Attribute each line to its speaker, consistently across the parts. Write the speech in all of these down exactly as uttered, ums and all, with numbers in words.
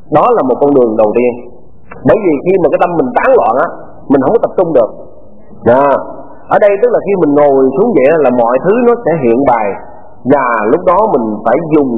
Speaker 1: Đó là một con đường đầu tiên. Bởi vì khi mà cái tâm mình tán loạn á, mình không có tập trung được. Đó. Ở đây tức là khi mình ngồi xuống vậy là mọi thứ nó sẽ hiện bài, và lúc đó mình phải dùng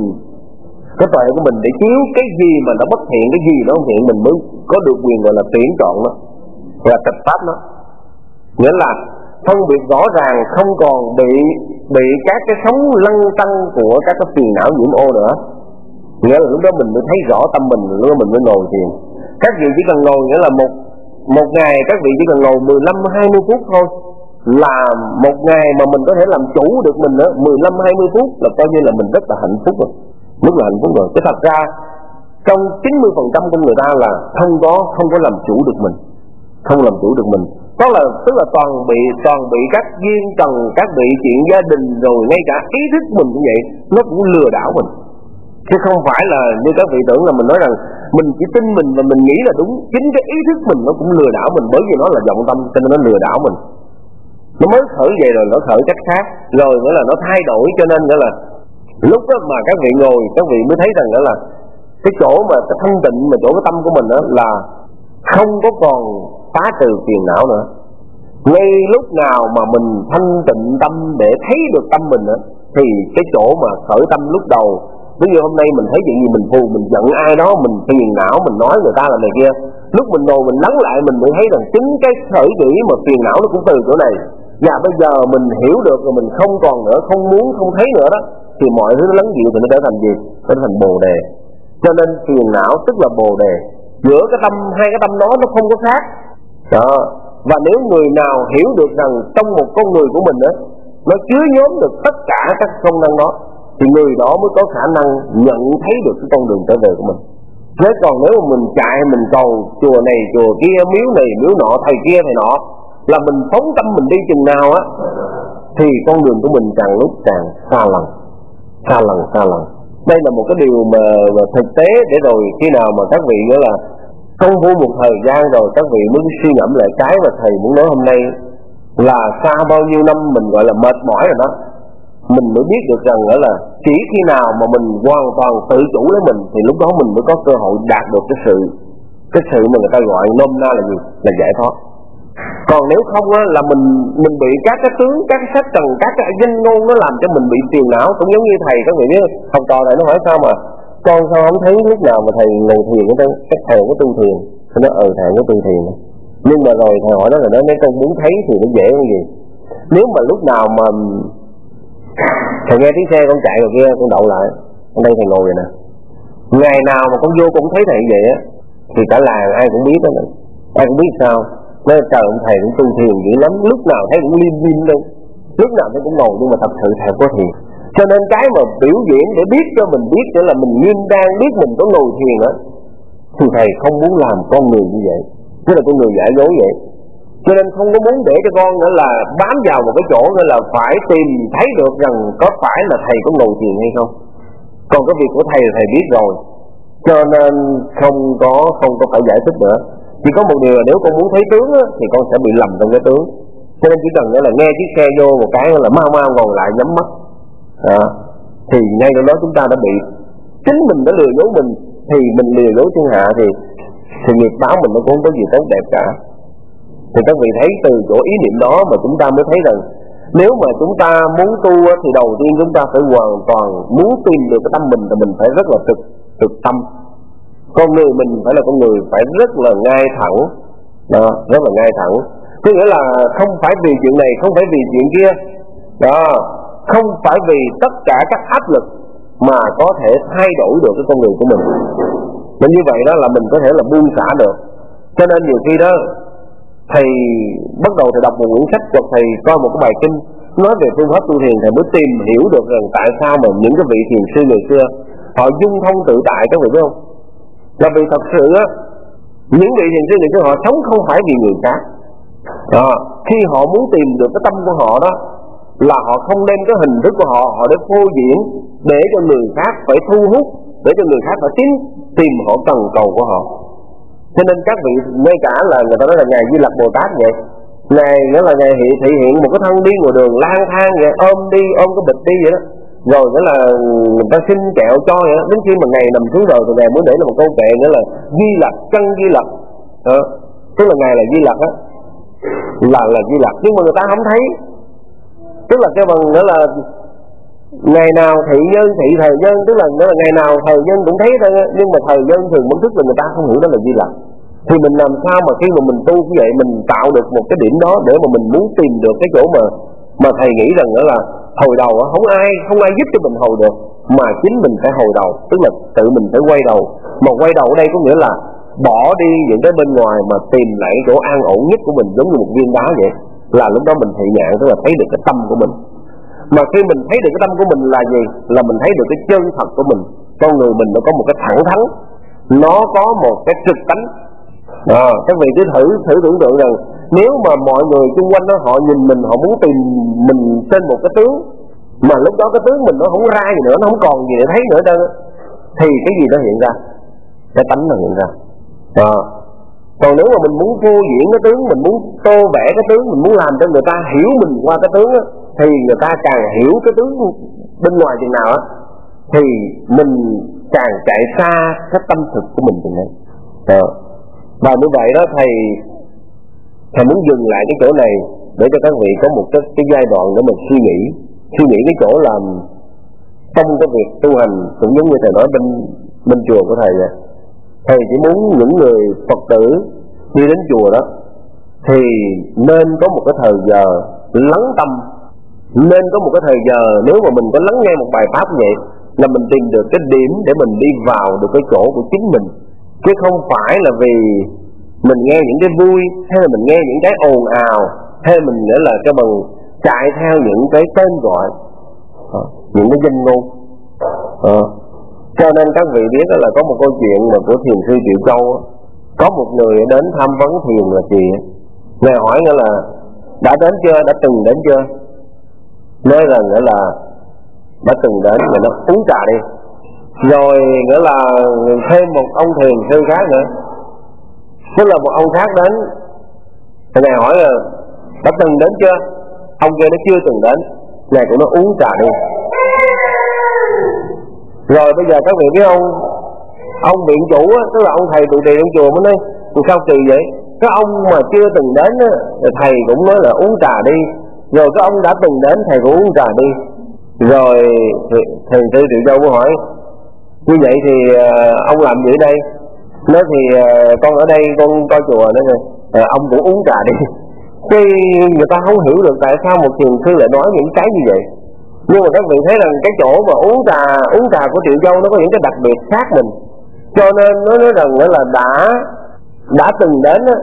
Speaker 1: cái tuệ của mình để chiếu cái gì mà nó bất thiện, cái gì nó không thiện, mình mới có được quyền gọi là tuyển chọn nó, và trạch pháp nó. Nghĩa là phân biệt rõ ràng, không còn bị bị các cái sóng lăn tăn của các cái phiền não nhiễm ô nữa. Nghĩa là lúc đó mình mới thấy rõ tâm mình, lúc đó mình mới ngồi thiền. Các vị chỉ cần ngồi, nghĩa là một một ngày các vị chỉ cần ngồi mười lăm hai mươi phút thôi, là một ngày mà mình có thể làm chủ được mình nữa. Mười lăm hai mươi phút là coi như là mình rất là hạnh phúc rồi, rất là hạnh phúc rồi. Chứ thật ra trong chín mươi phần trăm của người ta là không có không có làm chủ được mình, không làm chủ được mình. Đó là tức là toàn bị toàn bị các duyên trần, các bị chuyện gia đình, rồi ngay cả ý thức mình cũng vậy, nó cũng lừa đảo mình. Chứ không phải là như các vị tưởng là mình nói rằng mình chỉ tin mình và mình nghĩ là đúng. Chính cái ý thức mình nó cũng lừa đảo mình, bởi vì nó là vọng tâm cho nên nó lừa đảo mình. Nó mới khởi về rồi nó khởi cách khác, rồi nghĩa là nó thay đổi. Cho nên nghĩa là lúc đó mà các vị ngồi, các vị mới thấy rằng đó là cái chỗ mà cái thanh tịnh, mà chỗ cái tâm của mình đó là không có còn phá trừ phiền não nữa. Ngay lúc nào mà mình thanh tịnh tâm để thấy được tâm mình đó, thì cái chỗ mà khởi tâm lúc đầu, ví dụ hôm nay mình thấy chuyện gì mình thù, mình giận ai đó, mình phiền não, mình nói người ta là này kia, lúc mình ngồi mình lắng lại mình mới thấy rằng chính cái khởi dữ mà phiền não nó cũng từ chỗ này. Và bây giờ mình hiểu được rồi, mình không còn nữa, không muốn, không thấy nữa đó, thì mọi thứ nó lắng dịu thì nó trở thành gì? Trở thành bồ đề. Cho nên phiền não tức là bồ đề. Giữa cái tâm, hai cái tâm đó nó không có khác đó. Và nếu người nào hiểu được rằng trong một con người của mình đó, nó chứa nhóm được tất cả các công năng đó, thì người đó mới có khả năng nhận thấy được cái con đường trở về của mình. Thế còn nếu mà mình chạy, mình cầu chùa này chùa kia, miếu này miếu nọ, thầy kia thầy nọ, là mình phóng tâm mình đi chừng nào á, thì con đường của mình càng lúc càng xa lần, xa lần, xa lần. Đây là một cái điều mà, mà thực tế, để rồi khi nào mà các vị nữa là công phu một thời gian rồi, các vị mới suy ngẫm lại cái mà thầy muốn nói hôm nay là xa bao nhiêu năm mình gọi là mệt mỏi rồi đó. Mình mới biết được rằng là chỉ khi nào mà mình hoàn toàn tự chủ lấy mình, thì lúc đó mình mới có cơ hội đạt được cái sự cái sự mà người ta gọi nôm na là gì? Là giải thoát. Còn nếu không á, là mình mình bị các cái tướng, các cái sách trần, các cái danh ngôn nó làm cho mình bị phiền não. Cũng giống như thầy, các vị biết học trò thầy nó hỏi sao mà con sao không thấy lúc nào mà thầy ngồi thiền cái các thầy có tu thiền. Nó ờ thầy có tu thiền, nhưng mà rồi thầy hỏi đó là nói nếu con muốn thấy thì nó dễ hơn gì. Nếu mà lúc nào mà thầy nghe tiếng xe con chạy rồi kia, con đậu lại ở đây thầy ngồi rồi nè, ngày nào mà con vô cũng thấy thầy vậy á, thì cả làng ai cũng biết đó này. Ai cũng biết sao nói trời ông thầy cũng tu thiền dữ lắm, lúc nào thấy cũng lim dim đâu, lúc nào thấy cũng ngồi, nhưng mà thật sự thầy có thiền. Cho nên cái mà biểu diễn để biết cho mình biết để là mình nghiêm đang biết mình có ngồi thiền á, thì thầy không muốn làm con người như vậy, tức là con người giả dối vậy. Cho nên không có muốn để cho con nữa là bám vào một cái chỗ nữa là phải tìm thấy được rằng có phải là thầy có ngồi thiền hay không. Còn cái việc của thầy là thầy biết rồi, cho nên không có không có phải giải thích nữa. Chỉ có một điều là nếu con muốn thấy tướng á, thì con sẽ bị lầm trong cái tướng. Cho nên chỉ cần là nghe chiếc xe vô một cái là mau mau ngồi lại nhắm mắt đó, thì ngay lúc đó chúng ta đã bị chính mình đã lừa dối mình. Thì mình lừa dối thiên hạ thì thì nghiệp báo mình nó cũng không có gì tốt đẹp cả. Thì các vị thấy từ chỗ ý niệm đó mà chúng ta mới thấy rằng nếu mà chúng ta muốn tu thì đầu tiên chúng ta phải hoàn toàn muốn tìm được cái tâm mình, thì mình phải rất là thực thực tâm. Con người mình phải là con người phải rất là ngay thẳng đó, rất là ngay thẳng. Có nghĩa là không phải vì chuyện này, không phải vì chuyện kia đó, không phải vì tất cả các áp lực mà có thể thay đổi được cái con người của mình. Nên như vậy đó là mình có thể là buông xả được. Cho nên nhiều khi đó thầy bắt đầu thầy đọc một quyển sách hoặc thầy coi một cái bài kinh nói về phương pháp tu thiền, thầy mới tìm hiểu được rằng tại sao mà những cái vị thiền sư ngày xưa họ dung thông tự tại, các vị biết không? Là vì thật sự á, những vị thiền sư ngày xưa họ sống không phải vì người khác đó. Khi họ muốn tìm được cái tâm của họ đó, là họ không đem cái hình thức của họ họ để phô diễn để cho người khác phải thu hút, để cho người khác phải tìm tìm họ cần cầu của họ. Cho nên các vị ngay cả là người ta nói là ngài Di Lặc Bồ Tát vậy, ngài nghĩa là ngài hiện thị hiện một cái thân đi ngoài đường lang thang vậy, ôm đi ôm cái bịch đi vậy đó, rồi nghĩa là người ta xin kẹo cho vậy đó. Đến khi mà ngày nằm xuống rồi thì ngài mới để là một câu kệ nghĩa là Di Lặc, chân Di Lặc, à, tức là ngài là Di Lặc á, là là Di Lặc, nhưng mà người ta không thấy. Tức là cái bằng nghĩa là ngày nào thị nhân thị thời nhân, tức là nghĩa là ngày nào thời nhân cũng thấy thôi, nhưng mà thời nhân thường muốn thức là người ta không hiểu đó là Di Lặc. Thì mình làm sao mà khi mà mình tu như vậy mình tạo được một cái điểm đó để mà mình muốn tìm được cái chỗ mà mà thầy nghĩ rằng đó là hồi đầu đó, không ai không ai giúp cho mình hồi được, mà chính mình phải hồi đầu, tức là tự mình phải quay đầu. Mà quay đầu ở đây có nghĩa là bỏ đi những cái bên ngoài mà tìm lại chỗ an ổn nhất của mình, giống như một viên đá vậy. Là lúc đó mình thị nhạn, tức là thấy được cái tâm của mình. Mà khi mình thấy được cái tâm của mình là gì? Là mình thấy được cái chân thật của mình. Con người mình nó có một cái thẳng thắn, nó có một cái trực tánh. À, các vị cứ thử thử tưởng tượng rằng nếu mà mọi người xung quanh đó họ nhìn mình, họ muốn tìm mình trên một cái tướng, mà lúc đó cái tướng mình nó không ra gì nữa, nó không còn gì để thấy nữa đâu, thì cái gì nó hiện ra? Cái tánh nó hiện ra. À, còn nếu mà mình muốn phô diễn cái tướng, mình muốn tô vẽ cái tướng, mình muốn làm cho người ta hiểu mình qua cái tướng đó, thì người ta càng hiểu cái tướng bên ngoài chừng nào á, thì mình càng chạy xa cái tâm thực của mình chừng đấy. À, và như vậy đó thầy thầy muốn dừng lại cái chỗ này để cho các vị có một cái, cái giai đoạn để mình suy nghĩ suy nghĩ cái chỗ làm trong cái việc tu hành, cũng giống như thầy nói bên bên chùa của thầy vậy. Thầy chỉ muốn những người Phật tử đi đến chùa đó thì nên có một cái thời giờ lắng tâm, nên có một cái thời giờ nếu mà mình có lắng nghe một bài pháp như vậy là mình tìm được cái điểm để mình đi vào được cái chỗ của chính mình, chứ không phải là vì mình nghe những cái vui, hay là mình nghe những cái ồn ào, hay mình nghĩa là cái bằng chạy theo những cái tên gọi, à, những cái danh ngôn. À, cho nên các vị biết là có một câu chuyện mà của thiền sư Triệu Châu, có một người đến tham vấn thiền là gì, ngài hỏi nghĩa là đã đến chưa, đã từng đến chưa, nói rằng nghĩa là đã từng đến, mà nó uống trà đi. Rồi nghĩa là thêm một ông thiền sư khác nữa, tức là một ông khác đến, thì ngài hỏi là đã từng đến chưa, ông kia nó chưa từng đến, ngài cũng nó uống trà đi. Rồi bây giờ các vị biết không, ông viện chủ á, tức là ông thầy trụ trì trong chùa mới nói sao kỳ vậy, cái ông mà chưa từng đến á, thầy cũng nói là uống trà đi, rồi cái ông đã từng đến thầy cũng uống trà đi. Rồi thiền sư Triệu Châu mới hỏi như vậy thì uh, ông làm gì ở đây? Nói thì uh, con ở đây con coi chùa nữa rồi, uh, ông cũng uống trà đi. Cái người ta không hiểu được tại sao một thiền sư lại nói những cái như vậy. Nhưng mà các vị thấy rằng cái chỗ mà uống trà uống trà của Triệu Châu nó có những cái đặc biệt khác mình, cho nên nó nói rằng là đã đã từng đến á,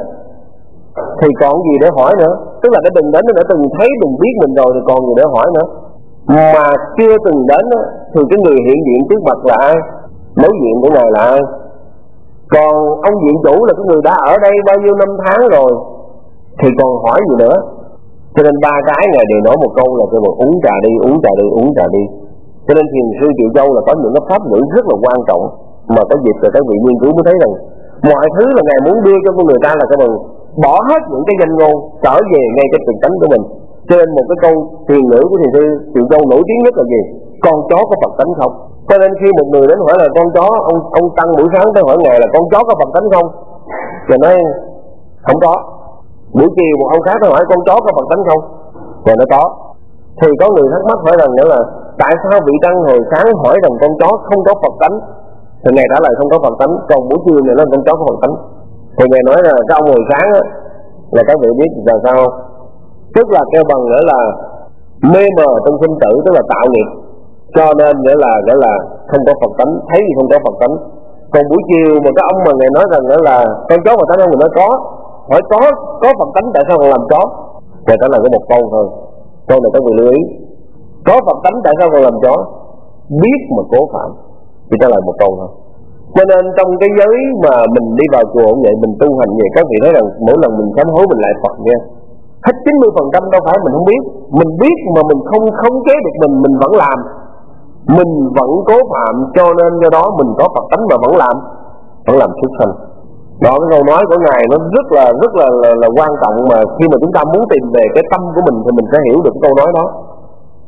Speaker 1: thì còn gì để hỏi nữa. Tức là cái từng đến nó đã từng thấy từng biết mình rồi thì còn gì để hỏi nữa. Mà chưa từng đến á, thì cái người hiện diện trước mặt là ai, đối diện của ngài là ai. Còn ông viện chủ là cái người đã ở đây bao nhiêu năm tháng rồi thì còn hỏi gì nữa. Cho nên ba cái ngài đều nói một câu là kêu mà uống trà đi, uống trà đi, uống trà đi. Cho nên thiền sư Triệu Châu là có những cái pháp ngữ rất là quan trọng mà có dịp rồi các vị nghiên cứu mới thấy rằng mọi thứ là ngài muốn đưa cho con người ta là cái bằng bỏ hết những cái danh ngôn, trở về ngay cái thực tánh của mình. Cho nên một cái câu thiền ngữ của thiền sư Triệu Châu nổi tiếng nhất là gì? Con chó có Phật tánh không? Cho nên khi một người đến hỏi là con chó, ông ông Tăng buổi sáng tới hỏi ngài là con chó có Phật tánh không? Rồi nói không có. Buổi chiều một ông khác tới hỏi con chó có Phật tánh không? Rồi nó có. Thì có người thắc mắc hỏi rằng nữa là tại sao vị Tăng hồi sáng hỏi rằng con chó không có Phật tánh, thì ngài trả lời không có Phật tánh, còn buổi chiều này nói con chó có Phật tánh. Thì ngài nói là cái ông hồi sáng á, là các vị biết là sao? Tức là kêu bằng nữa là mê mờ trong sinh tử, tức là tạo nghiệp, cho nên nghĩa là nghĩa là không có Phật tánh, thấy gì không có Phật tánh. Còn buổi chiều mà cái ông mà ngài nói rằng nữa là con chó Phật tánh không, người nói có, hỏi có có Phật tánh tại sao còn làm chó? Ngài trả lời có một câu thôi, câu này các vị lưu ý, có Phật tánh tại sao còn làm chó? Biết mà cố phạm, chỉ trả lời một câu thôi. Cho nên trong cái giới mà mình đi vào chùa cũng vậy, mình tu hành vậy, các vị thấy rằng mỗi lần mình sám hối mình lại Phật nha. Hết chín mươi phần trăm đâu phải mình không biết, mình biết mà mình không khống chế được mình, mình vẫn làm, mình vẫn cố phạm, cho nên do đó mình có Phật tánh mà vẫn làm, vẫn làm xuất sanh. Đó, cái câu nói của ngài nó rất là rất là, là là quan trọng, mà khi mà chúng ta muốn tìm về cái tâm của mình thì mình sẽ hiểu được cái câu nói đó.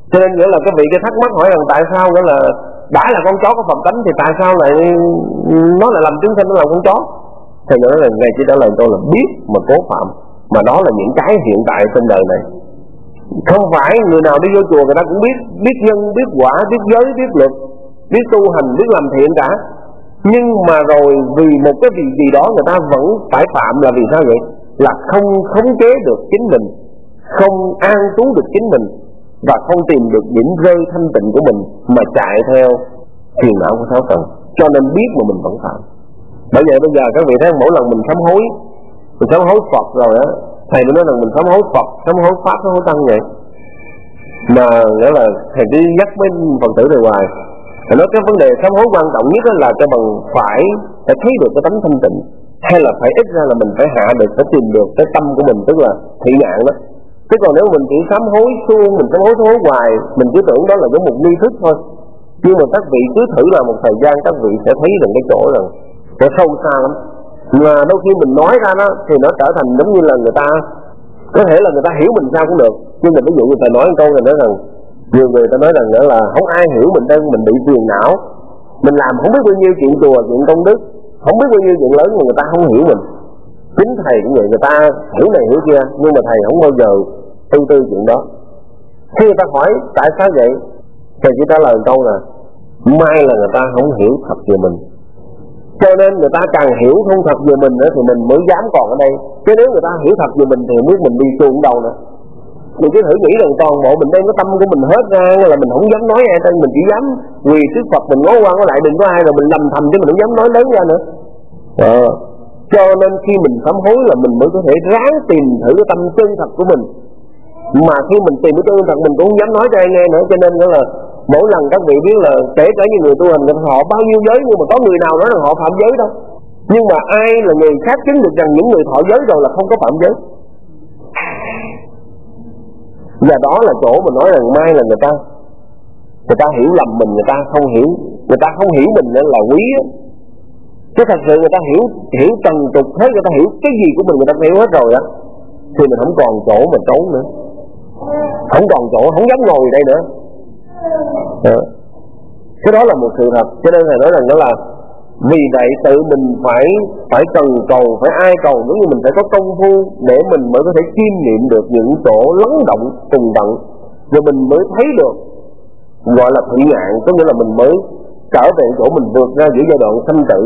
Speaker 1: Cho nên nghĩa là cái vị cái thắc mắc hỏi rằng tại sao nghĩa là đã là con chó có phẩm tánh thì tại sao lại nó lại làm chúng sinh nó làm con chó? Thầy nói là ngày chỉ trả lời tôi là biết mà cố phạm, mà đó là những cái hiện tại trên đời này. Không phải người nào đi vô chùa người ta cũng biết biết nhân, biết quả, biết giới, biết luật, biết tu hành, biết làm thiện cả. Nhưng mà rồi vì một cái việc gì đó người ta vẫn phải phạm là vì sao vậy? Là không khống chế được chính mình, không an trú được chính mình, và không tìm được điểm rơi thanh tịnh của mình, mà chạy theo phiền não của sáu tầng. Cho nên biết mà mình vẫn phạm. Bởi vậy bây giờ các vị thấy mỗi lần mình sám hối, mình sám hối Phật rồi á, thầy mới nói rằng mình sám hối Phật, sám hối Pháp, sám hối Tăng vậy. Mà nghĩa là thầy cứ nhắc với Phật tử này hoài. Thầy nói cái vấn đề sám hối quan trọng nhất là cho bằng phải phải thấy được cái tánh thanh tịnh, hay là phải ít ra là mình phải hạ được, phải tìm được cái tâm của mình, tức là thị ngạn đó. Chứ còn nếu mình chỉ sám hối suông, mình sám hối sám hối hoài, mình cứ tưởng đó là giống một nghi thức thôi. Nhưng mà các vị cứ thử làm một thời gian, các vị sẽ thấy được cái chỗ rằng nó sâu xa lắm. Mà đôi khi mình nói ra đó thì nó trở thành giống như là người ta có thể là người ta hiểu mình sao cũng được. Nhưng mà ví dụ người ta nói một câu này nói rằng nhiều người ta nói rằng nữa là không ai hiểu mình đâu, mình bị phiền não, mình làm không biết bao nhiêu chuyện chùa, chuyện công đức, không biết bao nhiêu chuyện lớn mà người ta không hiểu mình. Chính thầy cũng vậy, người ta hiểu này hiểu kia, nhưng mà thầy không bao giờ tư tư chuyện đó. Khi người ta hỏi tại sao vậy, thầy chỉ trả lời câu là mai là người ta không hiểu thật về mình. Cho nên người ta càng hiểu không thật về mình nữa thì mình mới dám còn ở đây. Chứ nếu người ta hiểu thật về mình thì không biết mình đi xuống đâu nữa. Mình cứ thử nghĩ rằng toàn bộ mình đem cái tâm của mình hết ra, là mình không dám nói ai tên, mình chỉ dám quỳ trước Phật mình ngó qua ngó lại đừng có ai, rồi mình lầm thầm chứ mình không dám nói lớn ra nữa. Ờ. Cho nên khi mình sám hối là mình mới có thể ráng tìm thử cái tâm chân thật của mình. Mà khi mình tìm cái chân thật mình cũng không dám nói cho ai nghe nữa. Cho nên nữa là mỗi lần các vị biết là kể cả như người tu hành họ bao nhiêu giới, nhưng mà có người nào nói rằng họ phạm giới đâu. Nhưng mà ai là người khác chứng được rằng những người thọ giới rồi là không có phạm giới. Và đó là chỗ mình nói rằng mai là người ta người ta hiểu lầm mình, người ta không hiểu, người ta không hiểu mình nên là quý á. Chứ thật sự người ta hiểu hiểu trần tục hết, người ta hiểu cái gì của mình người ta hiểu hết rồi á, thì mình không còn chỗ mà trốn nữa, không còn chỗ, không dám ngồi đây nữa. À, cái đó là một sự thật. Cho nên thầy nói rằng đó là vì vậy tự mình phải phải cần cầu, phải ai cầu, nếu như mình phải có công phu để mình mới có thể chiêm nghiệm được những chỗ lắng động tùng tận, rồi mình mới thấy được gọi là thị ngạn, có nghĩa là mình mới trở về chỗ mình vượt ra giữa giai đoạn sanh tử.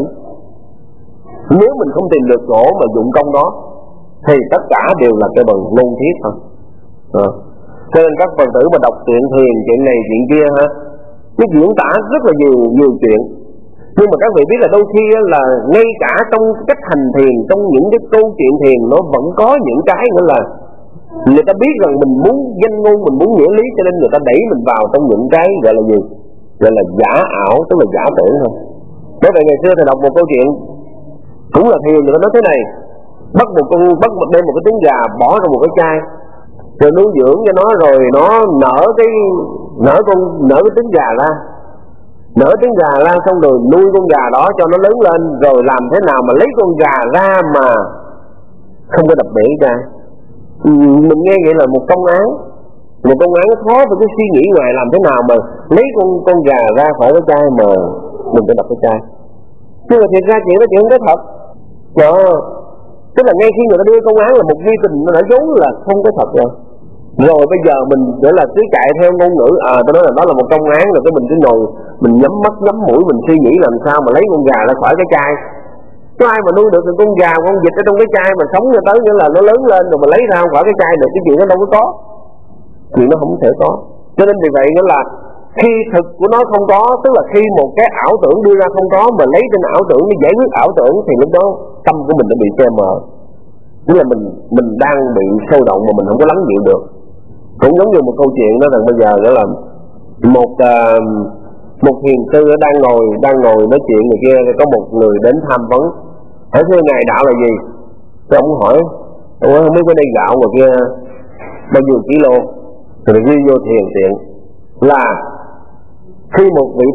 Speaker 1: Nếu mình không tìm được chỗ mà dụng công đó thì tất cả đều là cái bằng ngôn thiết thôi. À. Cho nên các Phật tử mà đọc chuyện thiền, chuyện này chuyện kia ha, cái diễn tả rất là nhiều nhiều chuyện. Nhưng mà các vị biết là đôi khi là ngay cả trong cách hành thiền, trong những cái câu chuyện thiền nó vẫn có những cái nữa là người ta biết rằng mình muốn danh ngôn, mình muốn nghĩa lý, cho nên người ta đẩy mình vào trong những cái gọi là gì, gọi là giả ảo, tức là giả tưởng thôi. Bởi vậy ngày xưa thầy đọc một câu chuyện cũng là thiền, người ta nói thế này: bắt một con bắt một đem một cái trứng gà bỏ trong một cái chai, rồi nuôi dưỡng cho nó, rồi nó nở cái nở con nở cái trứng gà ra, nở trứng gà ra xong rồi nuôi con gà đó cho nó lớn lên, rồi làm thế nào mà lấy con gà ra mà không có đập bể cái chai. Ừ, mình nghe vậy là một công án, một công án khó phải cứ suy nghĩ ngoài làm thế nào mà lấy con con gà ra khỏi cái chai mà mình phải đập cái chai. Nhưng mà thiệt ra chuyện đó chuyện không có thật. Đó. Tức là ngay khi người ta đưa công án là một vi tình nó đã vốn là không có thật rồi. Rồi bây giờ mình để là cứ chạy theo ngôn ngữ, à tôi nói là đó là một công án, rồi cái mình cứ ngồi mình nhắm mắt nhắm mũi mình suy nghĩ làm sao mà lấy con gà ra khỏi cái chai. Có ai mà nuôi được con gà, con vịt ở trong cái chai mà sống cho tới nghĩa là nó lớn lên rồi mà lấy ra khỏi cái chai được, cái chuyện nó đâu có có. Chuyện nó không thể có. Cho nên vì vậy nghĩa là khi thực của nó không có, tức là khi một cái ảo tưởng đưa ra không có mà lấy trên ảo tưởng để giải quyết ảo tưởng, thì lúc đó tâm của mình đã bị che mờ. Tức là mình mình đang bị sôi động mà mình không có lắng dịu được. Cũng giống như một câu chuyện đó rằng bây giờ đó là một uh, một thiền sư đang ngồi đang ngồi nói chuyện người kia, có một người đến tham vấn, hỏi thưa ngài đạo là gì? Rồi ông hỏi, ông không biết cái đây gạo người kia bao nhiêu kilo, rồi ghi vô thiền tiện là khi một vị